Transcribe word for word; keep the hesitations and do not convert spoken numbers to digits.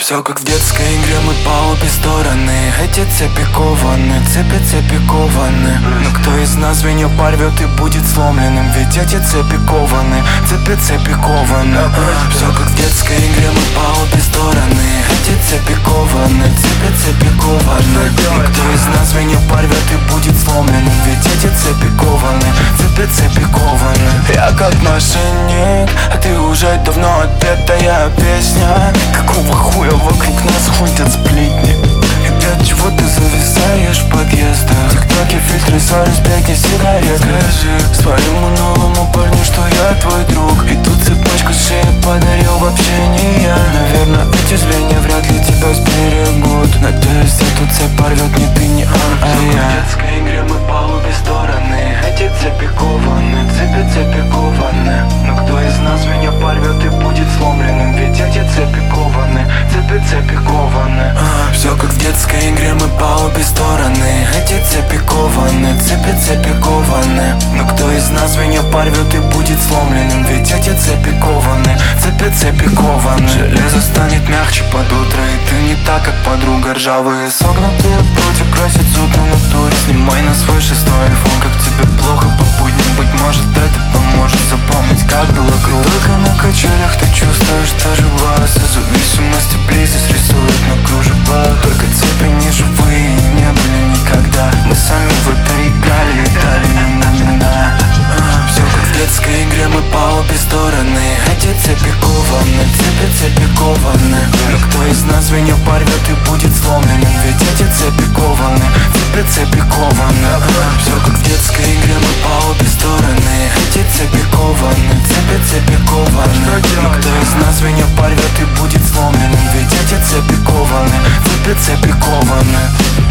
Все как в детской игре, мы по обе стороны. Эти цепи кованы, цепи цепи кованы. Но кто из нас звенья порвет и будет сломленным? Ведь эти цепи кованы, цепи цепи кованы. Все как в детской игре, мы по обе стороны. Эти цепи кованы, цепи цепи кованы. Но кто из нас звенья порвет и будет сломленным? Ведь эти цепи кованы, цепи цепи кованы. Я как мошенник, а ты уже давно отпетая песня. Какого хуя вокруг нас ходят сплетни? И для чего ты зависаешь в подъездах? Тик-токи, фильтры, соль, спеки, сигарет. Скажи своему новому парню, что я твой друг. И тут цепочку с шеи подарил вообще не я. Наверное, эти звенья вряд ли тебя сберегут. Надеюсь, эту цепь порвет не ты, не он, а я. В детской игре мы по обе стороны. Эти цепи кованы, цепи цепи кованы. Но кто из нас меня порвет и будет сломленным? Ведь эти цепи кованы, цепи цепи кованы. а, Все как в детской игре, мы по обе стороны. Эти цепи кованы, цепи цепи кованы. Но кто из нас меня порвет и будет сломленным? Ведь эти цепи кованы, цепи цепи кованы. Железо станет мягче под утро, и ты не так, как подруга. Ржавые согнутые прутья красят зуб на натуре. Снимай на свой шестой айфон, как тебе плохо по будням. Быть может, это поможет запомнить, как было круто. Только на качелях ты чувствуешь даже бас. Зависимость и близость рисует на кружевах. Только цепи не живые и не были никогда. Мы сами в это играли и дали им имена. Все как в детской игре, мы по обе стороны. Эти цепи кованы, цепи цепи кованы. Но кто из нас звенья порвет и будет сломленным? Ведь эти цепи кованы, цепи цепи кованы. Все как в детской игре, мы по обе стороны. Эти цепи кованы, цепи цепи кованы. Но кто из нас звенья порвет и будет сломленным? Ведь эти цепи кованы, цепи цепи кованы.